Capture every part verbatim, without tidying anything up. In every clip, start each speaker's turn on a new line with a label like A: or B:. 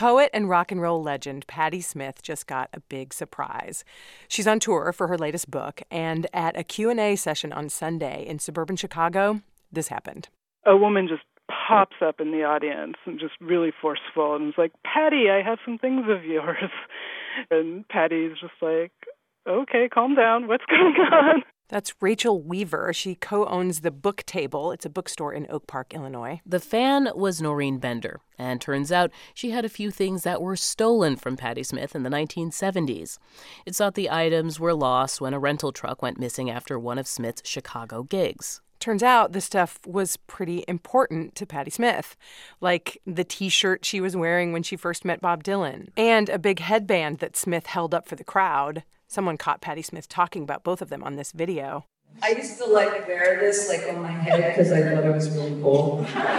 A: Poet and rock and roll legend Patti Smith just got a big surprise. She's on tour for her latest book, and at a Q and A session on Sunday in suburban Chicago, this happened.
B: A woman just pops up in the audience and just really forceful and was like, "Patti, I have some things of yours." And Patti's just like, "Okay, calm down. What's going on?"
A: That's Rachel Weaver. She co-owns The Book Table. It's a bookstore in Oak Park, Illinois.
C: The fan was Noreen Bender, and turns out she had a few things that were stolen from Patti Smith in the nineteen seventies. It's thought the items were lost when a rental truck went missing after one of Smith's Chicago gigs.
A: Turns out the stuff was pretty important to Patti Smith, like the T-shirt she was wearing when she first met Bob Dylan, and a big headband that Smith held up for the crowd. Someone caught Patti Smith talking about both of them on this video.
D: I used to like wear this like on my head because I thought it was really cool.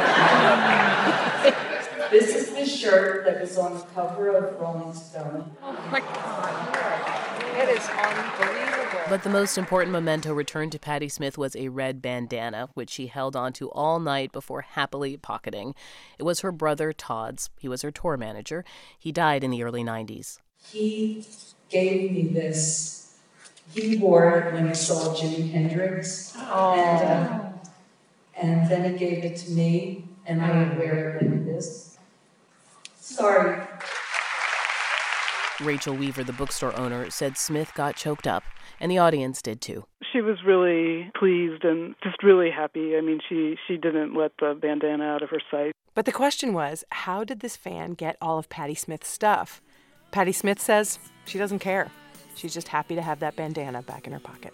D: This is the shirt that was on the cover of Rolling Stone.
E: Oh my God. It is unbelievable.
C: But the most important memento returned to Patti Smith was a red bandana, which she held onto all night before happily pocketing. It was her brother Todd's. He was her tour manager. He died in the early nineties.
D: He gave me this. He wore it when he saw Jimi Hendrix.
E: Oh.
D: And, uh, and then he gave it to me, and I would wear it like this. Sorry.
C: Rachel Weaver, the bookstore owner, said Smith got choked up, and the audience did too.
B: She was really pleased and just really happy. I mean, she, she didn't let the bandana out of her sight.
A: But the question was, how did this fan get all of Patti Smith's stuff? Patti Smith says she doesn't care. She's just happy to have that bandana back in her pocket.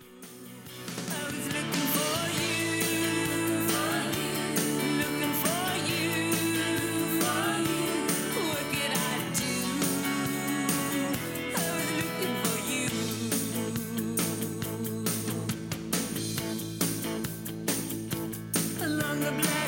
F: Along the black